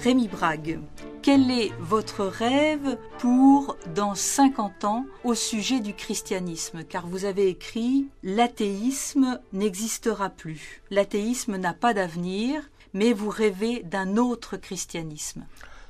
Rémi Brague, quel est votre rêve pour dans 50 ans au sujet du christianisme? Car vous avez écrit « L'athéisme n'existera plus. L'athéisme n'a pas d'avenir, mais vous rêvez d'un autre christianisme. »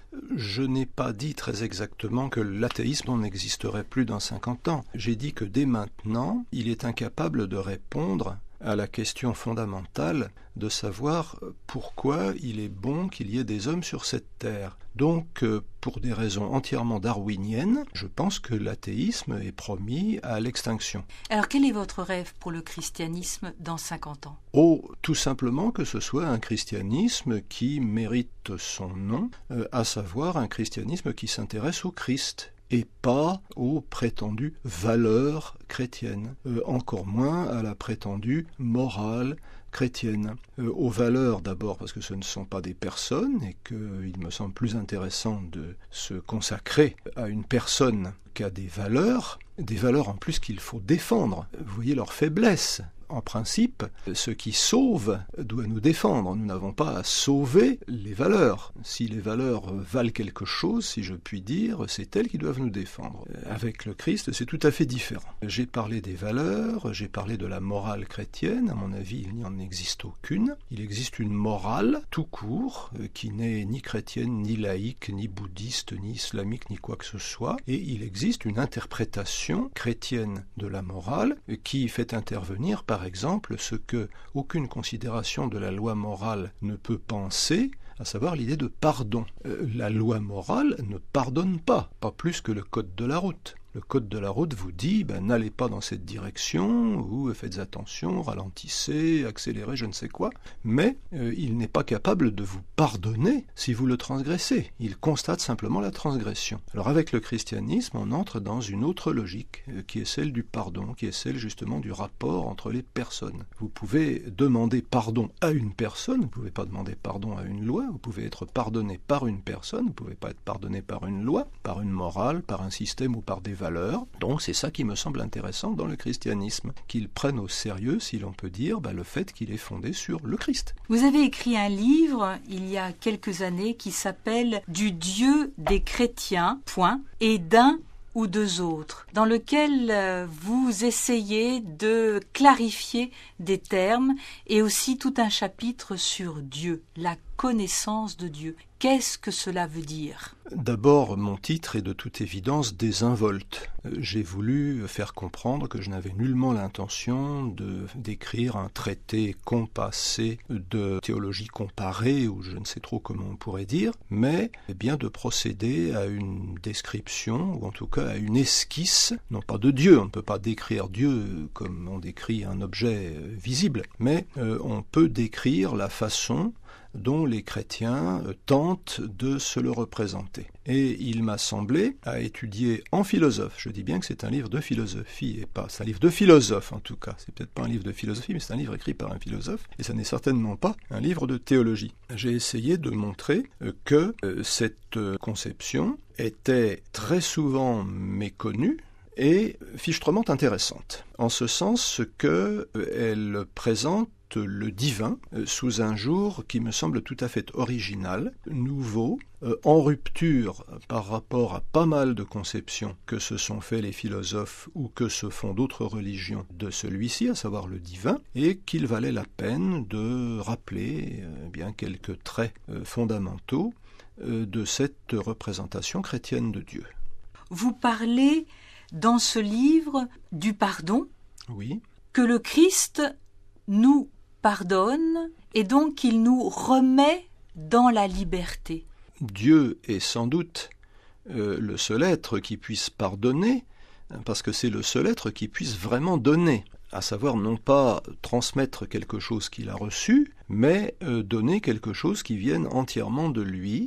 Je n'ai pas dit très exactement que l'athéisme n'existerait plus dans 50 ans. J'ai dit que dès maintenant, il est incapable de répondre à la question fondamentale de savoir pourquoi il est bon qu'il y ait des hommes sur cette terre. Donc, pour des raisons entièrement darwiniennes, je pense que l'athéisme est promis à l'extinction. Alors, quel est votre rêve pour le christianisme dans 50 ans? Oh, tout simplement que ce soit un christianisme qui mérite son nom, à savoir un christianisme qui s'intéresse au Christ, et pas aux prétendues valeurs chrétiennes, encore moins à la prétendue morale chrétienne. Aux valeurs d'abord parce que ce ne sont pas des personnes et qu'il me semble plus intéressant de se consacrer à une personne qu'à des valeurs en plus qu'il faut défendre. Vous voyez leur faiblesse. En principe, ce qui sauve doit nous défendre. Nous n'avons pas à sauver les valeurs. Si les valeurs valent quelque chose, si je puis dire, c'est elles qui doivent nous défendre. Avec le Christ, c'est tout à fait différent. J'ai parlé des valeurs, j'ai parlé de la morale chrétienne. À mon avis, il n'y en existe aucune. Il existe une morale, tout court, qui n'est ni chrétienne, ni laïque, ni bouddhiste, ni islamique, ni quoi que ce soit. Et il existe une interprétation chrétienne de la morale qui fait intervenir, par exemple, ce que aucune considération de la loi morale ne peut penser, à savoir l'idée de pardon. La loi morale ne pardonne pas plus que le code de la route. Le code de la route vous dit, n'allez pas dans cette direction, ou faites attention, ralentissez, accélérez, je ne sais quoi. Mais il n'est pas capable de vous pardonner si vous le transgressez. Il constate simplement la transgression. Alors avec le christianisme, on entre dans une autre logique, qui est celle du pardon, qui est celle justement du rapport entre les personnes. Vous pouvez demander pardon à une personne, vous ne pouvez pas demander pardon à une loi, vous pouvez être pardonné par une personne, vous ne pouvez pas être pardonné par une loi, par une morale, par un système ou par des valeurs. Donc c'est ça qui me semble intéressant dans le christianisme, qu'ils prennent au sérieux, si l'on peut dire, le fait qu'il est fondé sur le Christ. Vous avez écrit un livre il y a quelques années qui s'appelle « Du Dieu des chrétiens, et d'un ou deux autres », dans lequel vous essayez de clarifier des termes et aussi tout un chapitre sur Dieu, la connaissance de Dieu. Qu'est-ce que cela veut dire ? D'abord, mon titre est de toute évidence désinvolte. J'ai voulu faire comprendre que je n'avais nullement l'intention d'écrire un traité compassé de théologie comparée, ou je ne sais trop comment on pourrait dire, mais bien de procéder à une description, ou en tout cas à une esquisse, non pas de Dieu, on ne peut pas décrire Dieu comme on décrit un objet visible, mais on peut décrire la façon dont les chrétiens tentent de se le représenter. Et il m'a semblé, à étudier en philosophe, je dis bien que c'est un livre de philosophie, et pas, c'est un livre de philosophe en tout cas, c'est peut-être pas un livre de philosophie, mais c'est un livre écrit par un philosophe, et ça n'est certainement pas un livre de théologie. J'ai essayé de montrer que cette conception était très souvent méconnue, et fichtrement intéressante, en ce sens qu'elle présente le divin sous un jour qui me semble tout à fait original, nouveau, en rupture par rapport à pas mal de conceptions que se sont fait les philosophes ou que se font d'autres religions de celui-ci, à savoir le divin, et qu'il valait la peine de rappeler bien quelques traits fondamentaux de cette représentation chrétienne de Dieu. Vous parlez dans ce livre du pardon, oui, que le Christ nous pardonne et donc qu'il nous remet dans la liberté. Dieu est sans doute le seul être qui puisse pardonner, parce que c'est le seul être qui puisse vraiment donner, à savoir non pas transmettre quelque chose qu'il a reçu, mais donner quelque chose qui vienne entièrement de lui,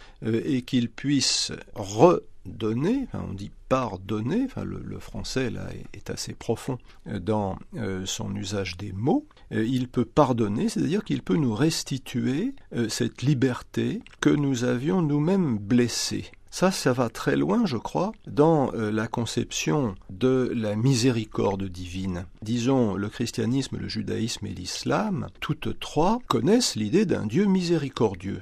et qu'il puisse redonner, on dit pardonner, le français là est assez profond dans son usage des mots, il peut pardonner, c'est-à-dire qu'il peut nous restituer cette liberté que nous avions nous-mêmes blessée. Ça va très loin, je crois, dans la conception de la miséricorde divine. Disons, le christianisme, le judaïsme et l'islam, toutes trois connaissent l'idée d'un Dieu miséricordieux.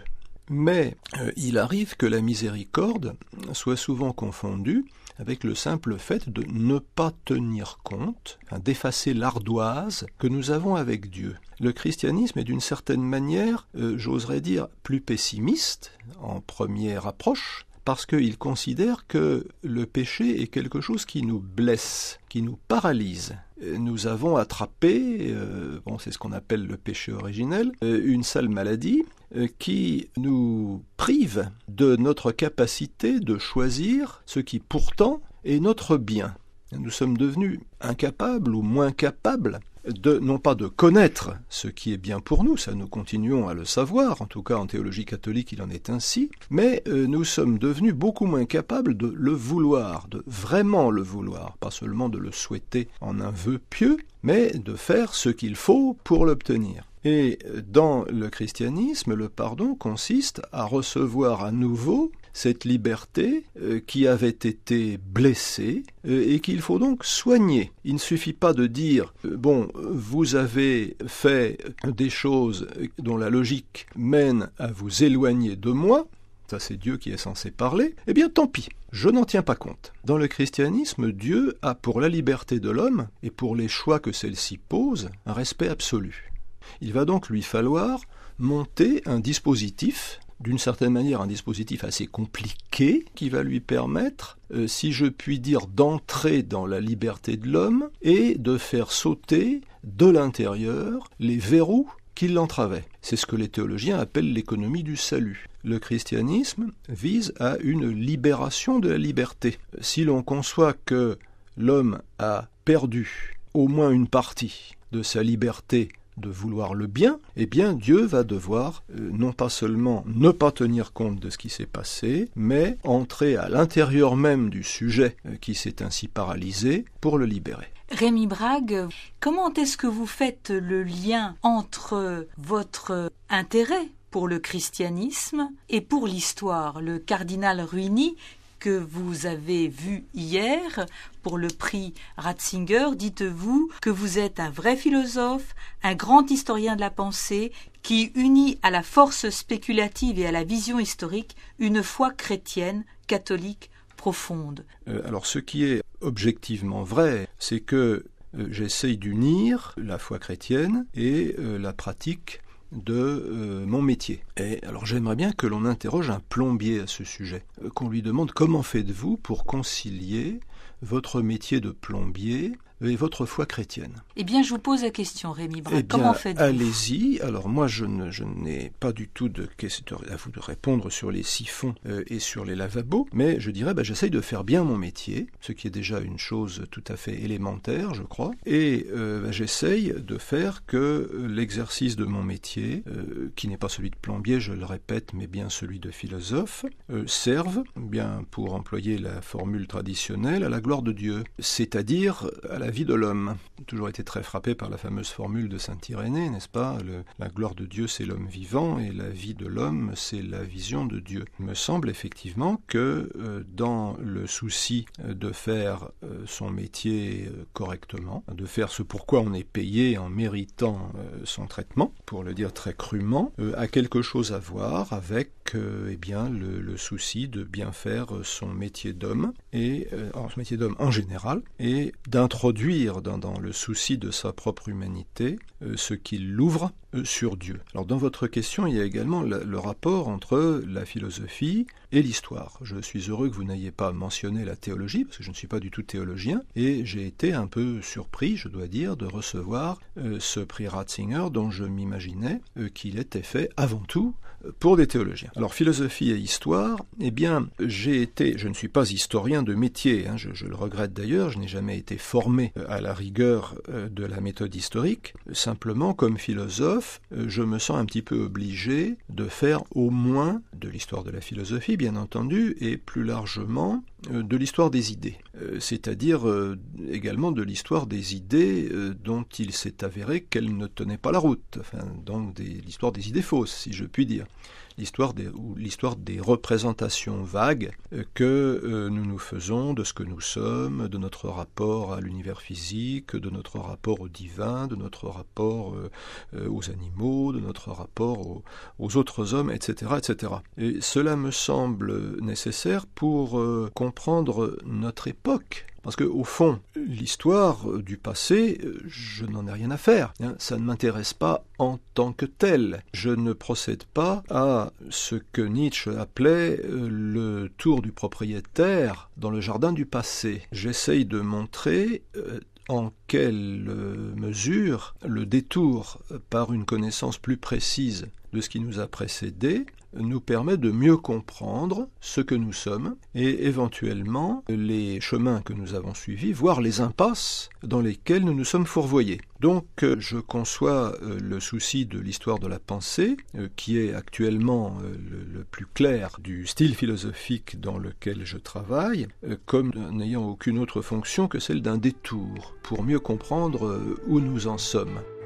Mais il arrive que la miséricorde soit souvent confondue avec le simple fait de ne pas tenir compte, d'effacer l'ardoise que nous avons avec Dieu. Le christianisme est d'une certaine manière, j'oserais dire, plus pessimiste en première approche, parce qu'il considère que le péché est quelque chose qui nous blesse, qui nous paralyse. Nous avons attrapé, c'est ce qu'on appelle le péché originel, une sale maladie qui nous prive de notre capacité de choisir ce qui pourtant est notre bien. Nous sommes devenus incapables ou moins capables non pas de connaître ce qui est bien pour nous, ça nous continuons à le savoir, en tout cas en théologie catholique il en est ainsi, mais nous sommes devenus beaucoup moins capables de le vouloir, de vraiment le vouloir, pas seulement de le souhaiter en un vœu pieux, mais de faire ce qu'il faut pour l'obtenir. Et dans le christianisme, le pardon consiste à recevoir à nouveau cette liberté qui avait été blessée et qu'il faut donc soigner. Il ne suffit pas de dire « vous avez fait des choses dont la logique mène à vous éloigner de moi », ça c'est Dieu qui est censé parler, eh bien tant pis, je n'en tiens pas compte. Dans le christianisme, Dieu a pour la liberté de l'homme et pour les choix que celle-ci pose un respect absolu. Il va donc lui falloir monter un dispositif, d'une certaine manière un dispositif assez compliqué, qui va lui permettre, si je puis dire, d'entrer dans la liberté de l'homme et de faire sauter de l'intérieur les verrous qui l'entravaient. C'est ce que les théologiens appellent l'économie du salut. Le christianisme vise à une libération de la liberté. Si l'on conçoit que l'homme a perdu au moins une partie de sa liberté de vouloir le bien, eh bien Dieu va devoir non pas seulement ne pas tenir compte de ce qui s'est passé, mais entrer à l'intérieur même du sujet qui s'est ainsi paralysé pour le libérer. Rémi Brague, comment est-ce que vous faites le lien entre votre intérêt pour le christianisme et pour l'histoire? Le cardinal Ruini, que vous avez vu hier pour le prix Ratzinger, dites-vous que vous êtes un vrai philosophe, un grand historien de la pensée qui unit à la force spéculative et à la vision historique une foi chrétienne, catholique, profonde. Alors ce qui est objectivement vrai, c'est que j'essaye d'unir la foi chrétienne et la pratique de mon métier. Et alors j'aimerais bien que l'on interroge un plombier à ce sujet, qu'on lui demande comment faites-vous pour concilier votre métier de plombier et votre foi chrétienne. Eh bien, je vous pose la question, Rémi Braque. Comment faites-vous ? Allez-y. Alors moi, je n'ai pas du tout à vous de répondre sur les siphons et sur les lavabos, mais je dirais, j'essaye de faire bien mon métier, ce qui est déjà une chose tout à fait élémentaire, je crois, et j'essaye de faire que l'exercice de mon métier, qui n'est pas celui de plombier, je le répète, mais bien celui de philosophe, serve, bien pour employer la formule traditionnelle, à la gloire de Dieu, c'est-à-dire à la vie de l'homme. J'ai toujours été très frappé par la fameuse formule de saint Irénée, n'est-ce pas ? La gloire de Dieu, c'est l'homme vivant, et la vie de l'homme, c'est la vision de Dieu. Il me semble effectivement que dans le souci de faire son métier correctement, de faire ce pourquoi on est payé en méritant son traitement, pour le dire très crûment, a quelque chose à voir avec le souci de bien faire son métier d'homme, et son métier d'homme en général, et d'introduire dans le souci de sa propre humanité ce qui l'ouvre sur Dieu. Alors dans votre question, il y a également le rapport entre la philosophie et l'histoire. Je suis heureux que vous n'ayez pas mentionné la théologie, parce que je ne suis pas du tout théologien, et j'ai été un peu surpris, je dois dire, de recevoir ce prix Ratzinger dont je m'imaginais qu'il était fait avant tout pour des théologiens. Alors philosophie et histoire, eh bien je ne suis pas historien de métier, je le regrette d'ailleurs, je n'ai jamais été formé à la rigueur de la méthode historique, simplement comme philosophe, je me sens un petit peu obligé de faire au moins de l'histoire de la philosophie, bien entendu, et plus largement de l'histoire des idées, c'est-à-dire également de l'histoire des idées dont il s'est avéré qu'elles ne tenaient pas la route, donc l'histoire des idées fausses, si je puis dire. L'histoire des représentations vagues que nous nous faisons de ce que nous sommes, de notre rapport à l'univers physique, de notre rapport au divin, de notre rapport aux animaux, de notre rapport aux autres hommes, etc., etc. Et cela me semble nécessaire pour comprendre notre époque. Parce qu'au fond, l'histoire du passé, je n'en ai rien à faire. Ça ne m'intéresse pas en tant que tel. Je ne procède pas à ce que Nietzsche appelait le tour du propriétaire dans le jardin du passé. J'essaye de montrer en quelle mesure le détour par une connaissance plus précise de ce qui nous a précédés nous permet de mieux comprendre ce que nous sommes et éventuellement les chemins que nous avons suivis, voire les impasses dans lesquelles nous nous sommes fourvoyés. Donc je conçois le souci de l'histoire de la pensée, qui est actuellement le plus clair du style philosophique dans lequel je travaille, comme n'ayant aucune autre fonction que celle d'un détour pour mieux comprendre où nous en sommes.